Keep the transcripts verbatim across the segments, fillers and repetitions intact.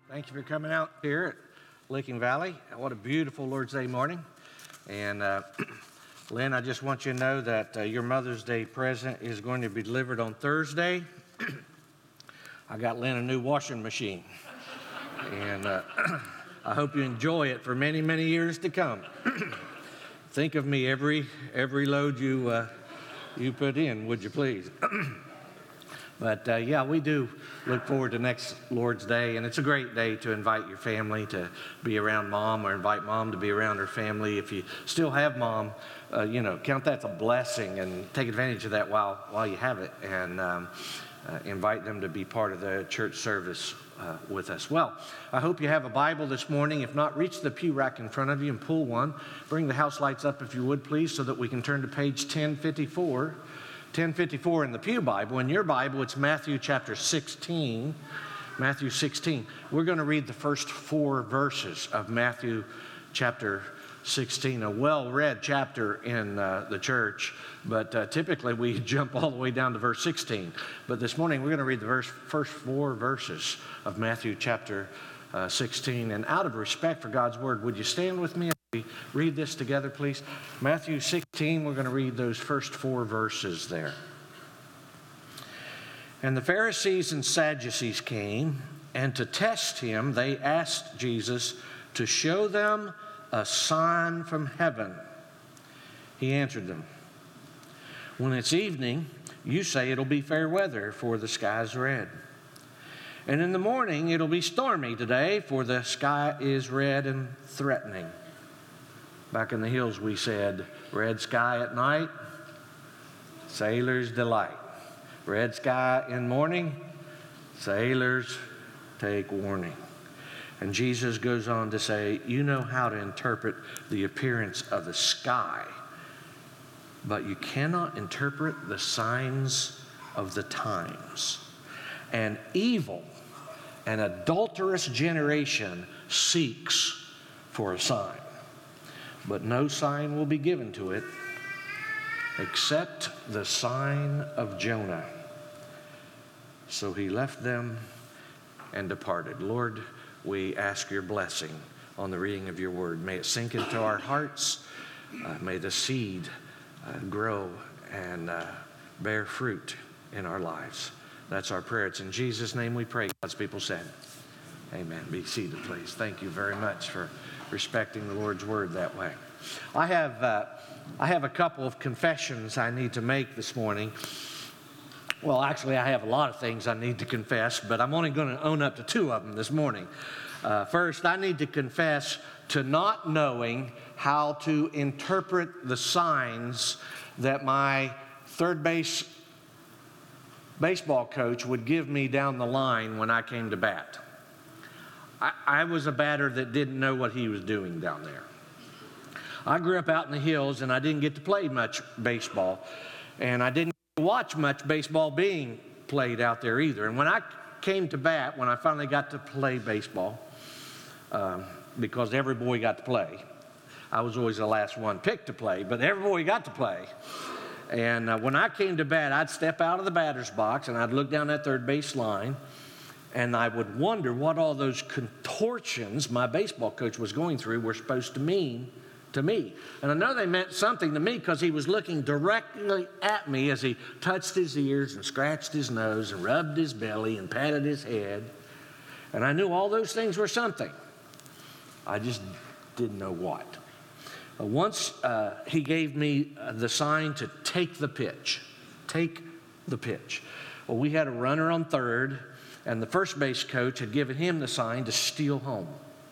Thank you for coming out here at Licking Valley. What a beautiful Lord's Day morning. And uh, Lynn, I just want you to know that uh, your Mother's Day present is going to be delivered on Thursday. I got Lynn a new washing machine. And uh, I hope you enjoy it for many, many years to come. Think of me every every load you uh, you put in, would you please? But uh, yeah, we do look forward to next Lord's Day, and it's a great day to invite your family to be around Mom, or invite Mom to be around her family. If you still have Mom, uh, you know, count that as a blessing and take advantage of that while while you have it, and um, uh, invite them to be part of the church service uh, with us. Well, I hope you have a Bible this morning. If not, reach the pew rack in front of you and pull one. Bring the house lights up if you would, please, so that we can turn to page ten fifty-four. ten fifty-four in the Pew Bible. In your Bible, it's Matthew chapter sixteen. Matthew sixteen. We're going to read the first four verses of Matthew chapter sixteen, a well-read chapter in uh, the church, but uh, typically we jump all the way down to verse sixteen. But this morning we're going to read the verse, first four verses of Matthew chapter uh, sixteen. And out of respect for God's word, would you stand with me? We read this together, please. Matthew sixteen, we're going to read those first four verses there. And the Pharisees and Sadducees came, and to test him, they asked Jesus to show them a sign from heaven. He answered them, "When it's evening, you say it'll be fair weather, for the sky's red. And in the morning, it'll be stormy today, for the sky is red and threatening." Back in the hills, we said, red sky at night, sailor's delight. Red sky in morning, sailors take warning. And Jesus goes on to say, you know how to interpret the appearance of the sky, but you cannot interpret the signs of the times. An evil and adulterous generation seeks for a sign. But no sign will be given to it except the sign of Jonah. So he left them and departed. Lord, we ask your blessing on the reading of your word. May it sink into our hearts. Uh, may the seed uh, grow and uh, bear fruit in our lives. That's our prayer. It's in Jesus' name we pray. God's people said, amen. Be seated, please. Thank you very much for respecting the Lord's word that way. I have uh, I have a couple of confessions I need to make this morning. Well, actually, I have a lot of things I need to confess, but I'm only going to own up to two of them this morning. Uh, first, I need to confess to not knowing how to interpret the signs that my third base baseball coach would give me down the line when I came to bat. I, I was a batter that didn't know what he was doing down there. I grew up out in the hills, and I didn't get to play much baseball, and I didn't watch much baseball being played out there either. And when I came to bat, when I finally got to play baseball, um, because every boy got to play, I was always the last one picked to play, but every boy got to play. And uh, when I came to bat, I'd step out of the batter's box, and I'd look down that third base line, and I would wonder what all those contortions my baseball coach was going through were supposed to mean to me. And I know they meant something to me because he was looking directly at me as he touched his ears and scratched his nose and rubbed his belly and patted his head. And I knew all those things were something. I just didn't know what. Uh, once uh, he gave me uh, the sign to take the pitch. Take the pitch. Well, we had a runner on third, and the first base coach had given him the sign to steal home.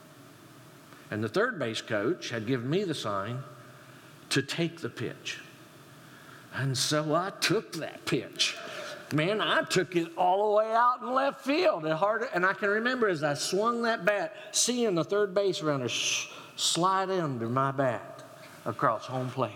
And the third base coach had given me the sign to take the pitch. And so I took that pitch. Man, I took it all the way out in left field. And I can remember as I swung that bat, seeing the third base runner sh- slide under my bat across home plate.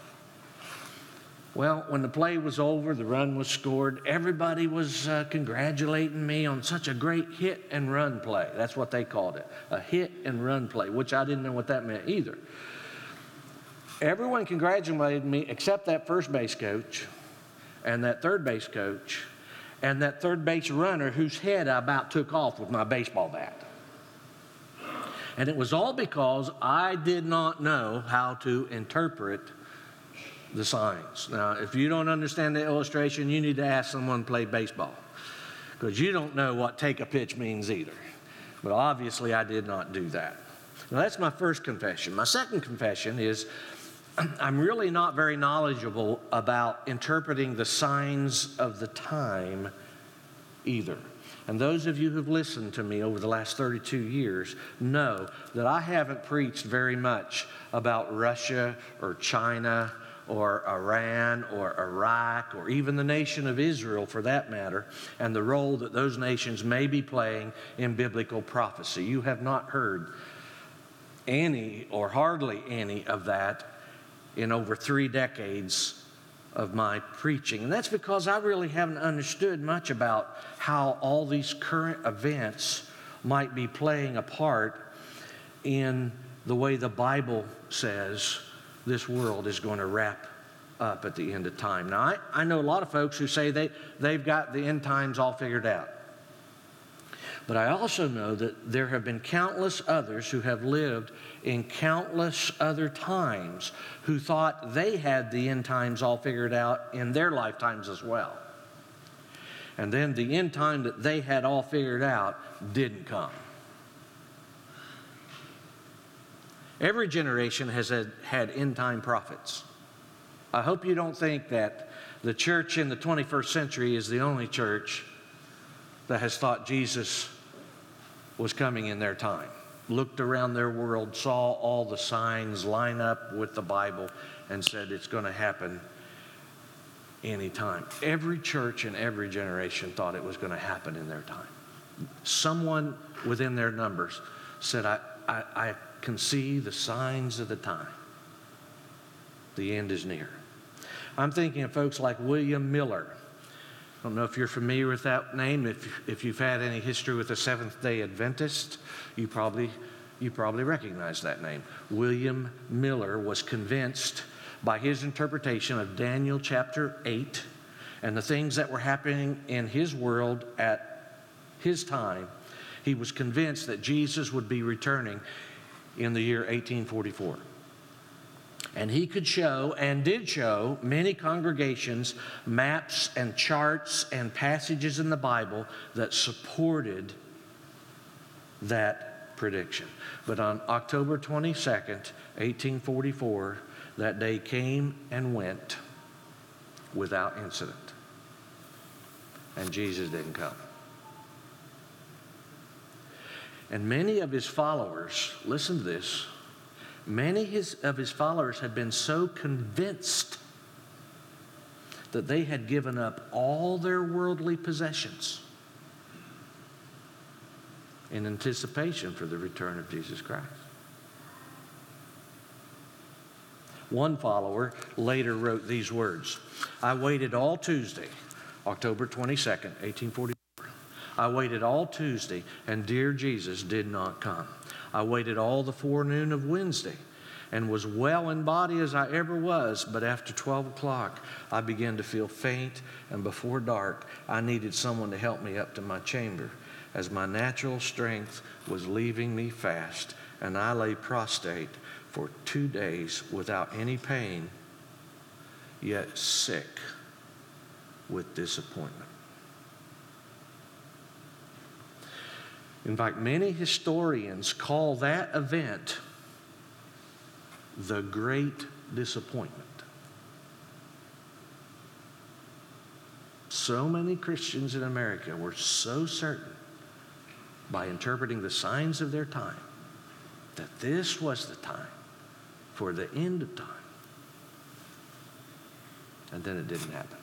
Well, when the play was over, the run was scored, everybody was uh, congratulating me on such a great hit and run play. That's what they called it, a hit and run play, which I didn't know what that meant either. Everyone congratulated me except that first base coach and that third base coach and that third base runner whose head I about took off with my baseball bat. And it was all because I did not know how to interpret the signs. Now, if you don't understand the illustration, you need to ask someone to play baseball, because you don't know what take a pitch means either. But obviously, I did not do that. Now, that's my first confession. My second confession is I'm really not very knowledgeable about interpreting the signs of the time either. And those of you who've listened to me over the last thirty-two years know that I haven't preached very much about Russia or China or Iran or Iraq or even the nation of Israel, for that matter, and the role that those nations may be playing in biblical prophecy. You have not heard any or hardly any of that in over three decades of my preaching. And that's because I really haven't understood much about how all these current events might be playing a part in the way the Bible says this world is going to wrap up at the end of time. Now, I, I know a lot of folks who say they, they've got the end times all figured out. But I also know that there have been countless others who have lived in countless other times who thought they had the end times all figured out in their lifetimes as well. And then the end time that they had all figured out didn't come. Every generation has had, had end time prophets. I hope you don't think that the church in the twenty-first century is the only church that has thought Jesus was coming in their time, looked around their world, saw all the signs line up with the Bible, and said it's going to happen anytime. Every church in every generation thought it was going to happen in their time. Someone within their numbers said, I, I, I can see the signs of the time. The end is near. I'm thinking of folks like William Miller. I don't know if you're familiar with that name. If, if you've had any history with the Seventh-day Adventist, you probably, you probably recognize that name. William Miller was convinced by his interpretation of Daniel chapter eight and the things that were happening in his world at his time. He was convinced that Jesus would be returning in the year eighteen forty-four. And he could show, and did show, many congregations maps and charts and passages in the Bible that supported that prediction. But on October twenty-second, eighteen forty-four, that day came and went without incident. And Jesus didn't come. And many of his followers, listen to this, many his, of his followers had been so convinced that they had given up all their worldly possessions in anticipation for the return of Jesus Christ. One follower later wrote these words, I waited all Tuesday, October twenty-second, eighteen forty-four. I waited all Tuesday, and dear Jesus did not come. I waited all the forenoon of Wednesday and was well in body as I ever was, but after twelve o'clock, I began to feel faint, and before dark, I needed someone to help me up to my chamber, as my natural strength was leaving me fast, and I lay prostrate for two days without any pain, yet sick with disappointment. In fact, many historians call that event the Great Disappointment. So many Christians in America were so certain by interpreting the signs of their time that this was the time for the end of time. And then it didn't happen.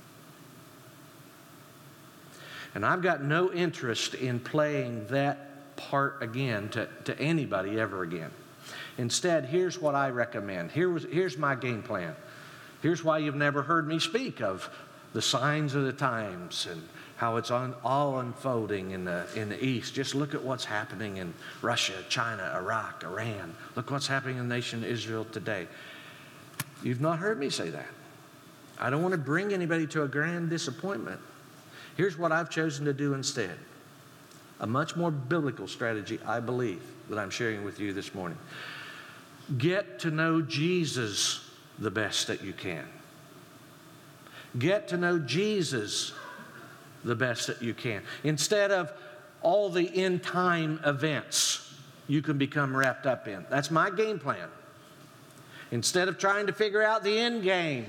And I've got no interest in playing that part again to, to anybody ever again. Instead, here's what I recommend. Here was, here's my game plan. Here's why you've never heard me speak of the signs of the times and how it's on, all unfolding in the, in the East. Just look at what's happening in Russia, China, Iraq, Iran. Look what's happening in the nation of Israel today. You've not heard me say that. I don't want to bring anybody to a grand disappointment. Here's what I've chosen to do instead. a much more biblical strategy, I believe, that I'm sharing with you this morning. Get to know Jesus the best that you can. Get to know Jesus the best that you can. Instead of all the end time events you can become wrapped up in. That's my game plan. Instead of trying to figure out the end game,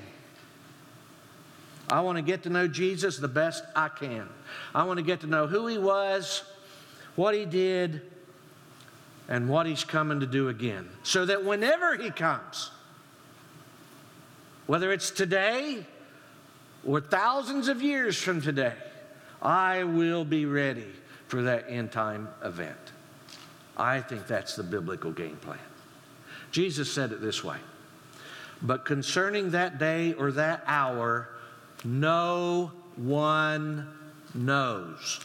I want to get to know Jesus the best I can. I want to get to know who He was, what He did, and what He's coming to do again. So that whenever He comes, whether it's today or thousands of years from today, I will be ready for that end time event. I think that's the biblical game plan. Jesus said it this way, but concerning that day or that hour, no one knows.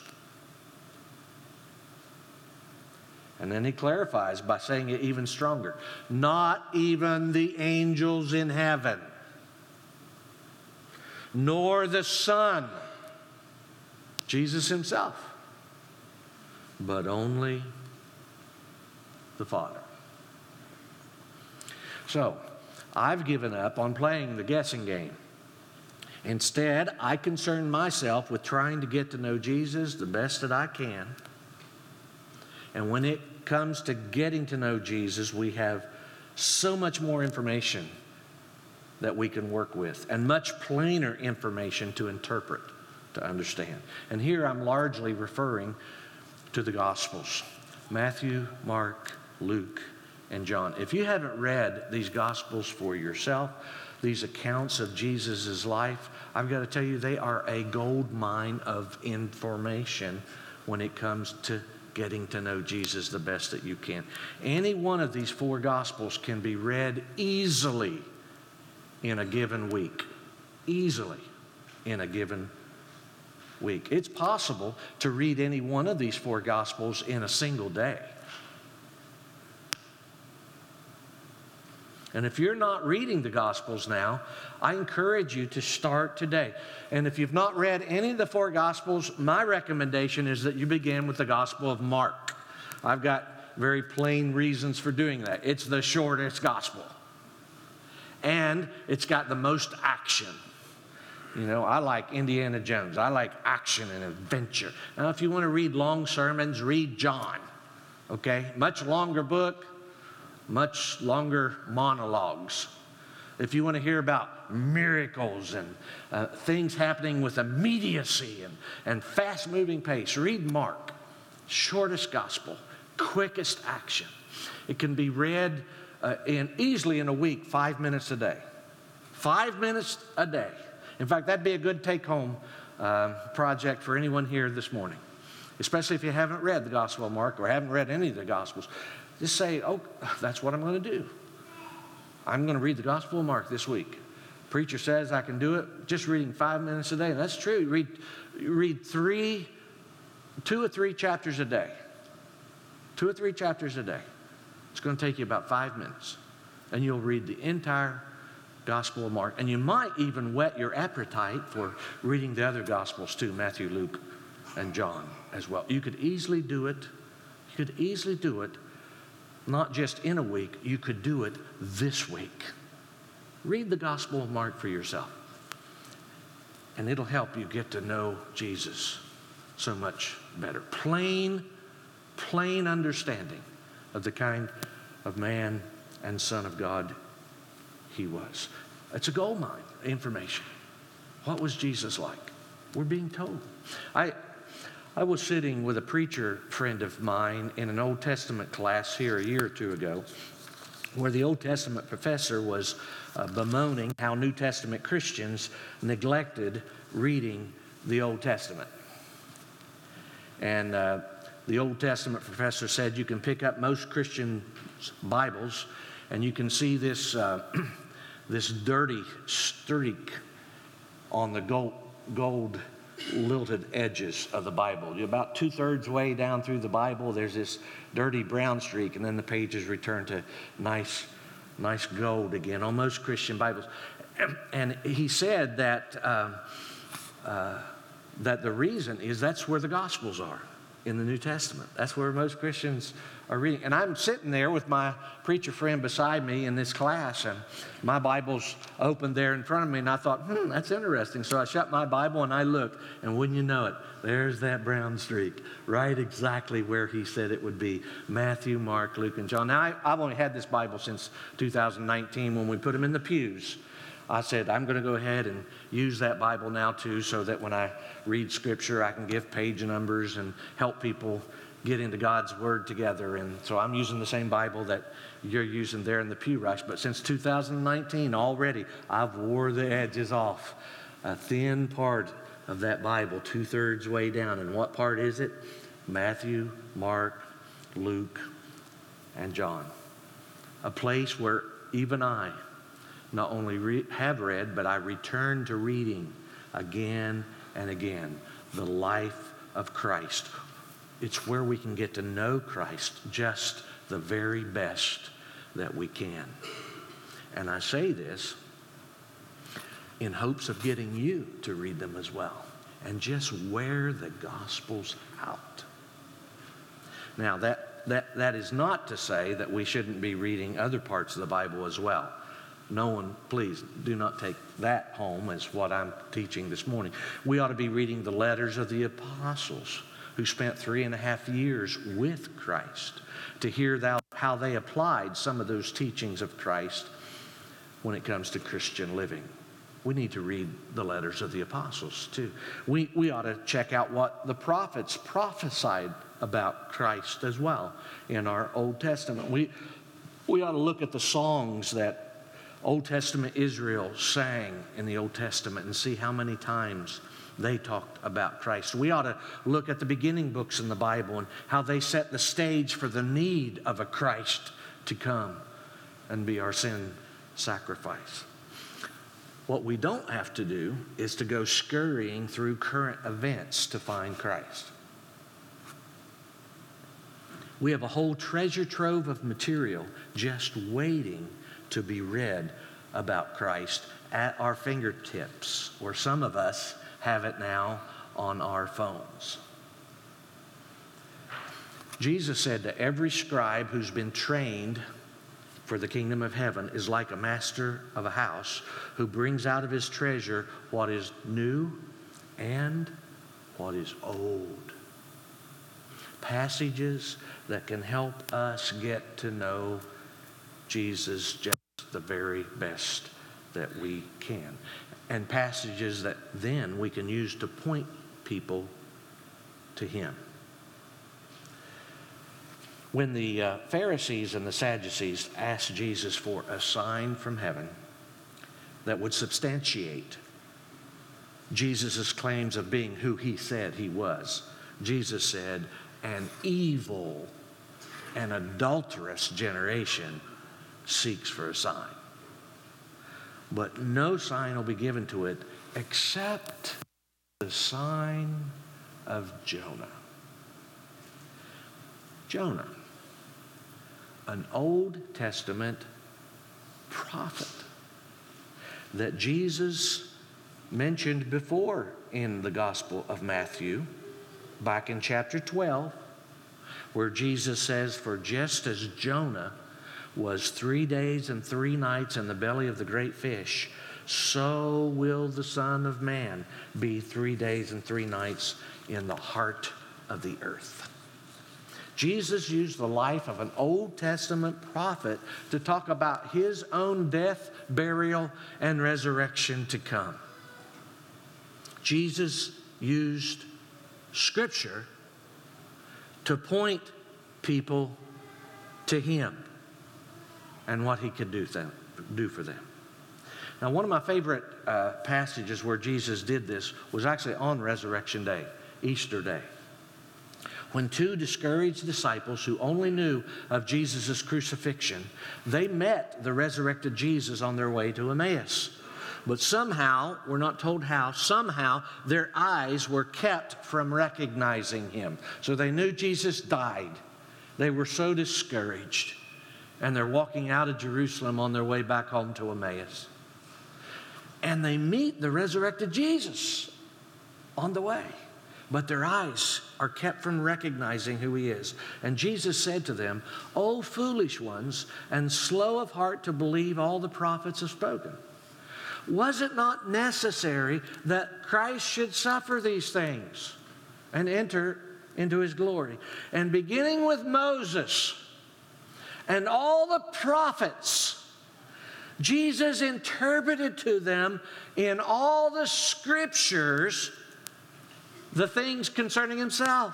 And then He clarifies by saying it even stronger. Not even the angels in heaven, nor the Son, Jesus Himself, but only the Father. So, I've given up on playing the guessing game. Instead, I concern myself with trying to get to know Jesus the best that I can. And when it comes to getting to know Jesus, we have so much more information that we can work with, and much plainer information to interpret, to understand. And here I'm largely referring to the Gospels: Matthew, Mark, Luke, and John. If you haven't read these Gospels for yourself, these accounts of Jesus' life, I've got to tell you, they are a gold mine of information when it comes to getting to know Jesus the best that you can. Any one of these four Gospels can be read easily in a given week. Easily in a given week. It's possible to read any one of these four Gospels in a single day. And if you're not reading the Gospels now, I encourage you to start today. And if you've not read any of the four Gospels, my recommendation is that you begin with the Gospel of Mark. I've got very plain reasons for doing that. It's the shortest Gospel. And it's got the most action. You know, I like Indiana Jones. I like action and adventure. Now, if you want to read long sermons, read John. Okay? Much longer book. Much longer monologues. If you want to hear about miracles and uh, things happening with immediacy and, and fast-moving pace, read Mark. Shortest gospel, quickest action. It can be read uh, in easily in a week, five minutes a day. Five minutes a day. In fact, that'd be a good take-home uh, project for anyone here this morning, especially if you haven't read the Gospel of Mark or haven't read any of the Gospels. Just say, oh, that's what I'm going to do. I'm going to read the Gospel of Mark this week. Preacher says I can do it just reading five minutes a day. And that's true. You read, you read three, two or three chapters a day. Two or three chapters a day. It's going to take you about five minutes. And you'll read the entire Gospel of Mark. And you might even whet your appetite for reading the other Gospels too, Matthew, Luke, and John as well. You could easily do it. You could easily do it. Not just in a week, you could do it this week. Read the Gospel of Mark for yourself. And it'll help you get to know Jesus so much better. Plain, plain understanding of the kind of man and Son of God He was. It's a gold mine, information. What was Jesus like? We're being told. I... I was sitting with a preacher friend of mine in an Old Testament class here a year or two ago, where the Old Testament professor was uh, bemoaning how New Testament Christians neglected reading the Old Testament. And uh, the Old Testament professor said you can pick up most Christian Bibles and you can see this, uh, this dirty streak on the gold, gold lilted edges of the Bible. You're about two-thirds way down through the Bible, there's this dirty brown streak, and then the pages return to nice, nice gold again on most Christian Bibles. And he said that uh, uh, that the reason is that's where the Gospels are. in the New Testament. That's where most Christians are reading. And I'm sitting there with my preacher friend beside me in this class, and my Bible's open there in front of me, and I thought, hmm, that's interesting. So I shut my Bible and I looked, and wouldn't you know it, there's that brown streak, right exactly where he said it would be. Matthew, Mark, Luke, and John. Now, I, I've only had this Bible since two thousand nineteen when we put them in the pews. I said, I'm going to go ahead and use that Bible now, too, so that when I read Scripture, I can give page numbers and help people get into God's Word together. And so I'm using the same Bible that you're using there in the pew rush. But since two thousand nineteen, already, I've wore the edges off. A thin part of that Bible, two-thirds way down. And what part is it? Matthew, Mark, Luke, and John. A place where even I not only re- have read, but I return to reading again and again the life of Christ. It's where we can get to know Christ just the very best that we can. And I say this in hopes of getting you to read them as well and just wear the Gospels out. Now, that, that, that is not to say that we shouldn't be reading other parts of the Bible as well. No one, please, do not take that home as what I'm teaching this morning. We ought to be reading the letters of the apostles who spent three and a half years with Christ to hear that, how they applied some of those teachings of Christ when it comes to Christian living. We need to read the letters of the apostles too. We, we ought to check out what the prophets prophesied about Christ as well in our Old Testament. We, we ought to look at the songs that Old Testament Israel sang in the Old Testament and see how many times they talked about Christ. We ought to look at the beginning books in the Bible and how they set the stage for the need of a Christ to come and be our sin sacrifice. What we don't have to do is to go scurrying through current events to find Christ. We have a whole treasure trove of material just waiting to be read about Christ at our fingertips, or some of us have it now on our phones. Jesus said that every scribe who's been trained for the kingdom of heaven is like a master of a house who brings out of his treasure what is new and what is old. Passages that can help us get to know Jesus just the very best that we can. And passages that then we can use to point people to Him. When the uh, Pharisees and the Sadducees asked Jesus for a sign from heaven that would substantiate Jesus' claims of being who He said He was, Jesus said, an evil and adulterous generation seeks for a sign. But no sign will be given to it except the sign of Jonah. Jonah, an Old Testament prophet that Jesus mentioned before in the Gospel of Matthew, back in chapter twelve, where Jesus says, for just as Jonah was three days and three nights in the belly of the great fish, so will the Son of Man be three days and three nights in the heart of the earth. Jesus used the life of an Old Testament prophet to talk about His own death, burial, and resurrection to come. Jesus used Scripture to point people to Him and what He could do, them, do for them. Now, one of my favorite uh, passages where Jesus did this was actually on Resurrection Day, Easter Day, when two discouraged disciples who only knew of Jesus' crucifixion, they met the resurrected Jesus on their way to Emmaus. But somehow, we're not told how, somehow their eyes were kept from recognizing Him. So they knew Jesus died. They were so discouraged. And they're walking out of Jerusalem on their way back home to Emmaus. And they meet the resurrected Jesus on the way. but their eyes are kept from recognizing who he is. And Jesus said to them, O foolish ones, and slow of heart to believe all the prophets have spoken. Was it not necessary that Christ should suffer these things and enter into his glory? And beginning with Moses and all the prophets, Jesus interpreted to them in all the scriptures the things concerning himself.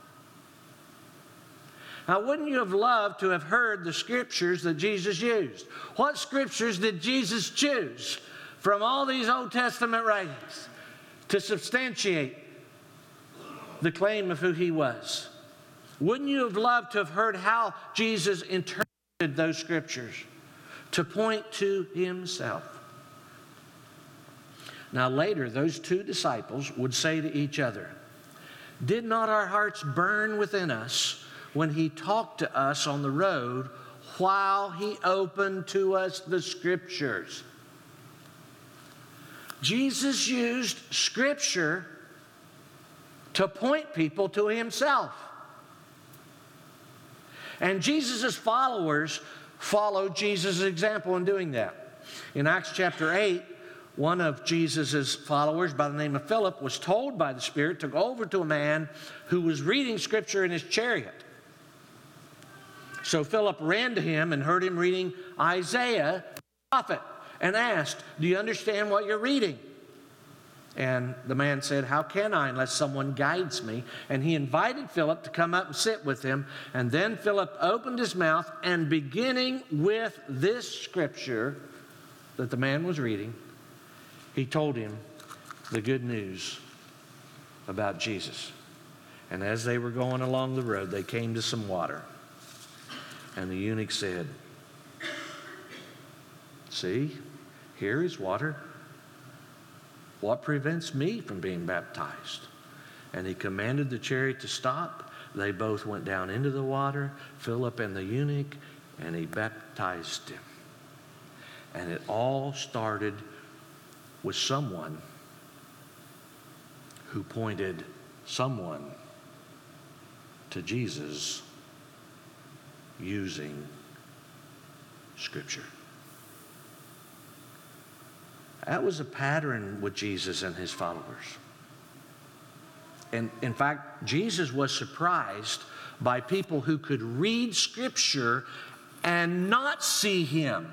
Now, wouldn't you have loved to have heard the scriptures that Jesus used? What scriptures did Jesus choose from all these Old Testament writings to substantiate the claim of who he was? Wouldn't you have loved to have heard how Jesus interpreted those scriptures to point to himself? Now later, those two disciples would say to each other, did not our hearts burn within us when he talked to us on the road while he opened to us the scriptures? Jesus used scripture to point people to himself. And Jesus' followers followed Jesus' example in doing that. In Acts chapter eight, one of Jesus' followers by the name of Philip was told by the Spirit to go over to a man who was reading scripture in his chariot. So Philip ran to him and heard him reading Isaiah, the prophet, and asked, do you understand what you're reading? And the man said, how can I unless someone guides me? And he invited Philip to come up and sit with him. And then Philip opened his mouth, and beginning with this scripture that the man was reading, he told him the good news about Jesus. And as they were going along the road, they came to some water. And the eunuch said, see, here is water. What prevents me from being baptized? And he commanded the chariot to stop. They both went down into the water, Philip and the eunuch, and he baptized him. And it all started with someone who pointed someone to Jesus using scripture. That was a pattern with Jesus and his followers. And in fact, Jesus was surprised by people who could read scripture and not see him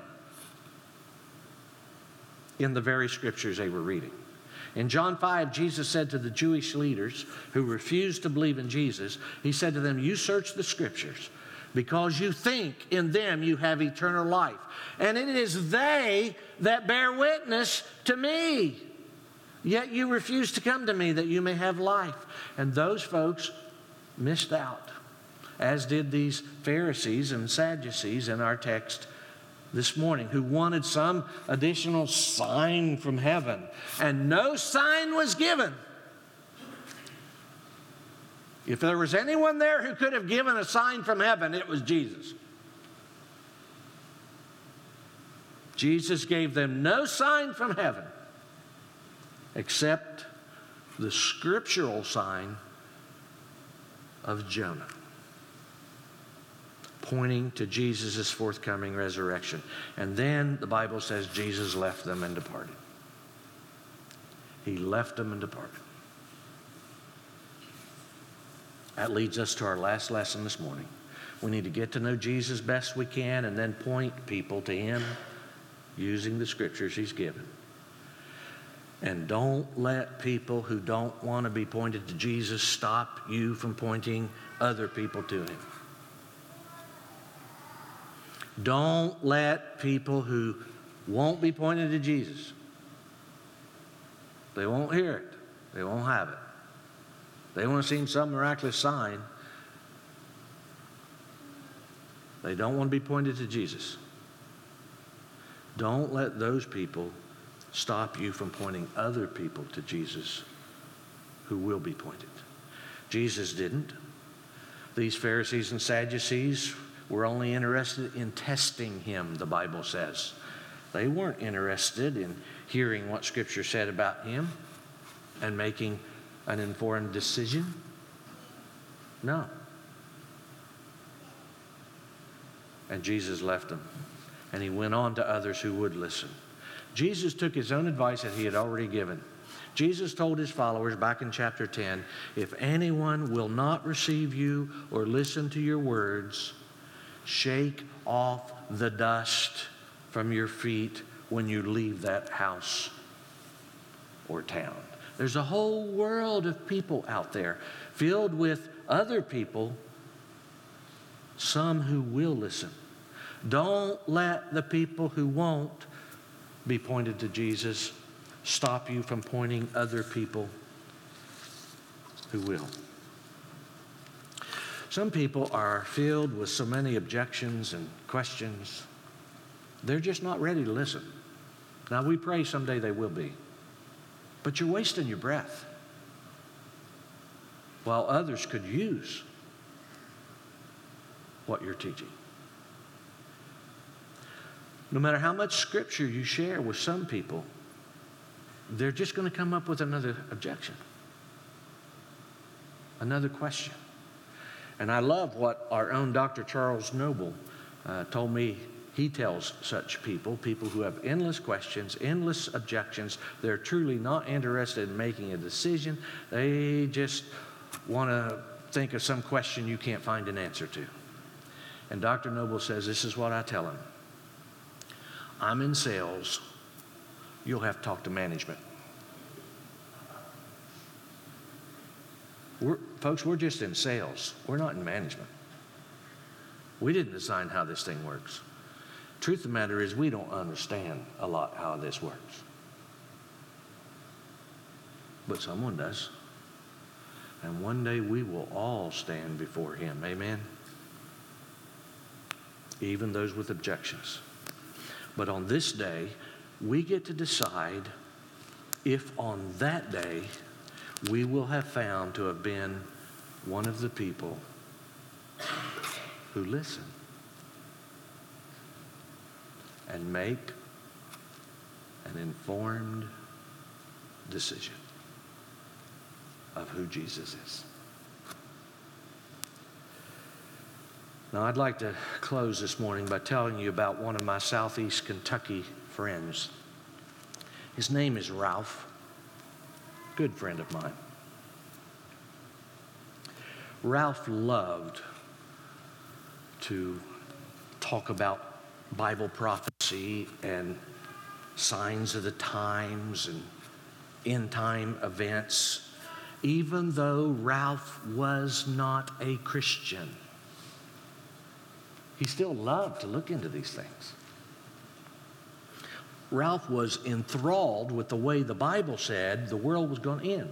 in the very scriptures they were reading. In John five, Jesus said to the Jewish leaders who refused to believe in Jesus, he said to them, you search the scriptures because you think in them you have eternal life. And it is they that bear witness to me. Yet you refuse to come to me that you may have life. And those folks missed out, as did these Pharisees and Sadducees in our text this morning, who wanted some additional sign from heaven. And no sign was given. If there was anyone there who could have given a sign from heaven, it was Jesus. Jesus gave them no sign from heaven except the scriptural sign of Jonah, pointing to Jesus' forthcoming resurrection. And then the Bible says Jesus left them and departed. He left them and departed. That leads us to our last lesson this morning. We need to get to know Jesus best we can and then point people to him using the scriptures he's given. And don't let people who don't want to be pointed to Jesus stop you from pointing other people to him. Don't let people who won't be pointed to Jesus, they won't hear it, they won't have it. They want to see some miraculous sign. They don't want to be pointed to Jesus. Don't let those people stop you from pointing other people to Jesus who will be pointed. Jesus didn't. These Pharisees and Sadducees were only interested in testing him, the Bible says. They weren't interested in hearing what Scripture said about him and making an informed decision? No. And Jesus left them. And he went on to others who would listen. Jesus took his own advice that he had already given. Jesus told his followers back in chapter ten, if anyone will not receive you or listen to your words, shake off the dust from your feet when you leave that house or town. There's a whole world of people out there filled with other people, some who will listen. Don't let the people who won't be pointed to Jesus stop you from pointing other people who will. Some people are filled with so many objections and questions, they're just not ready to listen. Now, we pray someday they will be. But you're wasting your breath while others could use what you're teaching. No matter how much scripture you share with some people, they're just going to come up with another objection, another question. And I love what our own Doctor Charles Noble uh, told me. He tells such people, people who have endless questions, endless objections, they're truly not interested in making a decision. They just want to think of some question you can't find an answer to. And Doctor Noble says, this is what I tell them. I'm in sales. You'll have to talk to management. We're, folks, we're just in sales. We're not in management. We didn't design how this thing works. Truth of the matter is, we don't understand a lot how this works. But someone does. And one day we will all stand before him. Amen? Even those with objections. But on this day, we get to decide if on that day we will have found to have been one of the people who listen and make an informed decision of who Jesus is. Now, I'd like to close this morning by telling you about one of my Southeast Kentucky friends. His name is Ralph, good friend of mine. Ralph loved to talk about Bible prophecy and signs of the times and end-time events, even though Ralph was not a Christian. He still loved to look into these things. Ralph was enthralled with the way the Bible said the world was going to end.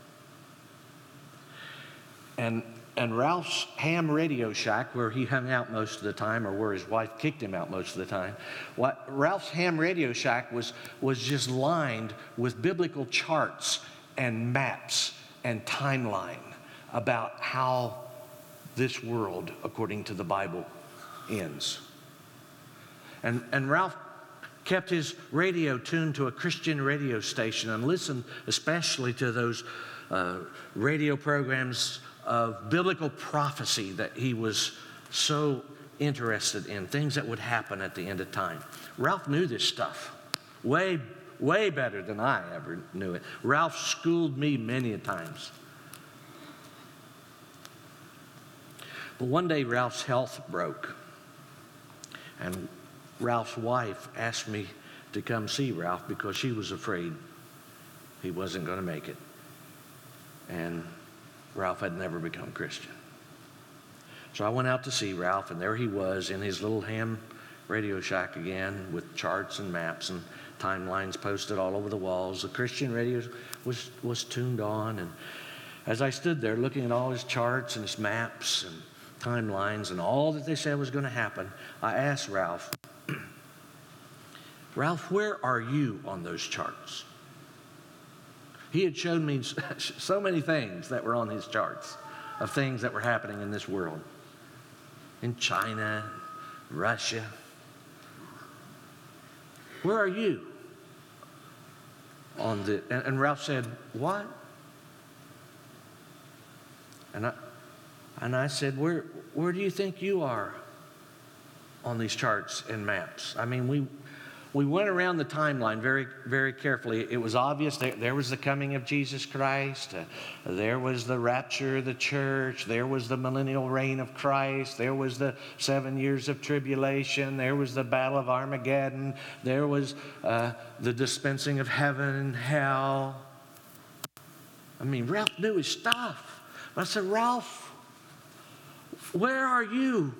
And, and Ralph's ham radio shack, where he hung out most of the time, or where his wife kicked him out most of the time, what, Ralph's ham radio shack was, was just lined with biblical charts and maps and timeline about how this world, according to the Bible, ends. And, and Ralph kept his radio tuned to a Christian radio station and listened especially to those uh, radio programs of biblical prophecy that he was so interested in, things that would happen at the end of time. Ralph knew this stuff way, way better than I ever knew it. Ralph schooled me many a times. But one day Ralph's health broke. And Ralph's wife asked me to come see Ralph because she was afraid he wasn't going to make it. And Ralph had never become Christian. So I went out to see Ralph, and there he was in his little ham radio shack again with charts and maps and timelines posted all over the walls. The Christian radio was, was tuned on. And as I stood there looking at all his charts and his maps and timelines and all that they said was going to happen, I asked Ralph, Ralph, where are you on those charts? He had shown me so many things that were on his charts of things that were happening in this world. In China, Russia. Where are you on the, and, and Ralph said, what? And I, and I said, where, where do you think you are on these charts and maps? I mean, we, we went around the timeline very, very carefully. It was obvious there, there was the coming of Jesus Christ. Uh, there was the rapture of the church. There was the millennial reign of Christ. There was the seven years of tribulation. There was the battle of Armageddon. There was uh, the dispensing of heaven and hell. I mean, Ralph knew his stuff. But I said, Ralph, where are you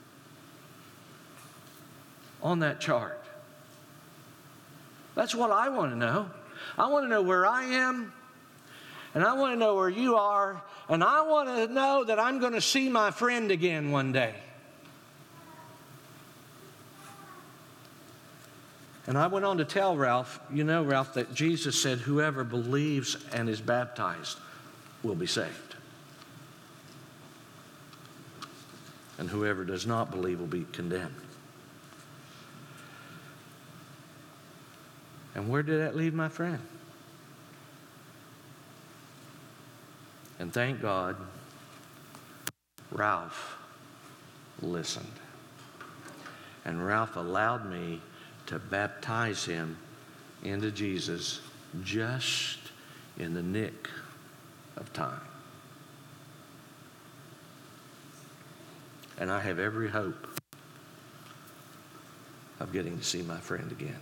on that chart? That's what I want to know. I want to know where I am, and I want to know where you are, and I want to know that I'm going to see my friend again one day. And I went on to tell Ralph, you know, Ralph, that Jesus said whoever believes and is baptized will be saved. And whoever does not believe will be condemned. And where did that leave my friend? And thank God, Ralph listened. And Ralph allowed me to baptize him into Jesus just in the nick of time. And I have every hope of getting to see my friend again.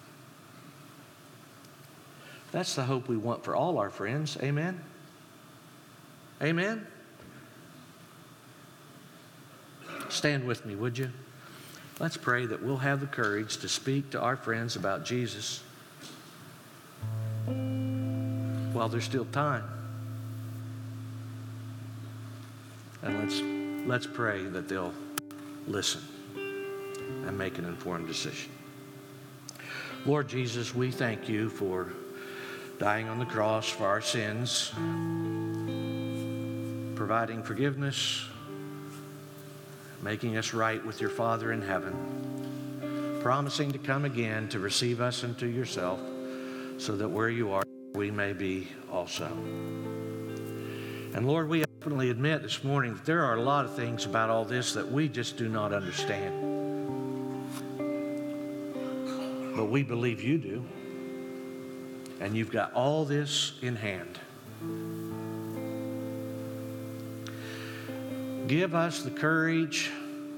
That's the hope we want for all our friends. Amen? Amen? Stand with me, would you? Let's pray that we'll have the courage to speak to our friends about Jesus while there's still time. And let's, let's pray that they'll listen and make an informed decision. Lord Jesus, we thank you for dying on the cross for our sins, providing forgiveness, making us right with your Father in heaven, promising to come again to receive us into yourself so that where you are, we may be also. And Lord, we openly admit this morning that there are a lot of things about all this that we just do not understand. But we believe you do. And you've got all this in hand. Give us the courage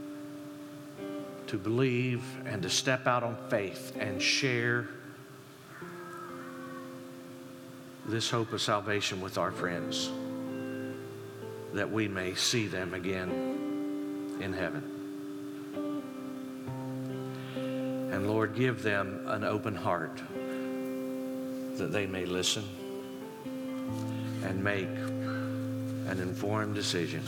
to believe and to step out on faith and share this hope of salvation with our friends, that we may see them again in heaven. And Lord, give them an open heart that they may listen and make an informed decision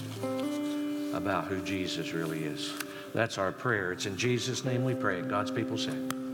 about who Jesus really is. That's our prayer. It's in Jesus' name we pray. God's people say.